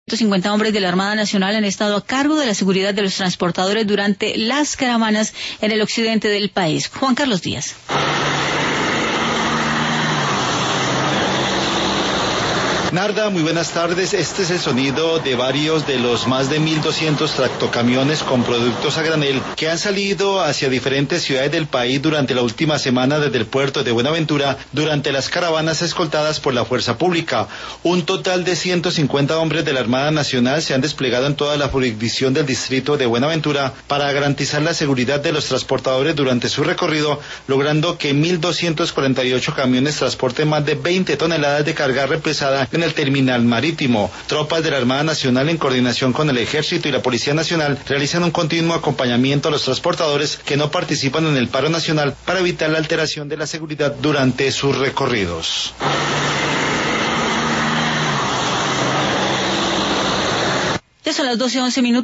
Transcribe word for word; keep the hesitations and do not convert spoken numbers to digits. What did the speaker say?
ciento cincuenta hombres de la Armada Nacional han estado a cargo de la seguridad de los transportadores durante las caravanas en el occidente del país. Juan Carlos Díaz. Narda, muy buenas tardes. Este es el sonido de varios de los más de mil doscientos tractocamiones con productos a granel que han salido hacia diferentes ciudades del país durante la última semana desde el puerto de Buenaventura durante las caravanas escoltadas por la fuerza pública. Un total de ciento cincuenta hombres de la Armada Nacional se han desplegado en toda la jurisdicción del distrito de Buenaventura para garantizar la seguridad de los transportadores durante su recorrido, logrando que mil doscientos cuarenta y ocho camiones transporten más de veinte toneladas de carga represada en el terminal marítimo. Tropas de la Armada Nacional en coordinación con el Ejército y la Policía Nacional realizan un continuo acompañamiento a los transportadores que no participan en el paro nacional para evitar la alteración de la seguridad durante sus recorridos. Ya son las doce once minutos.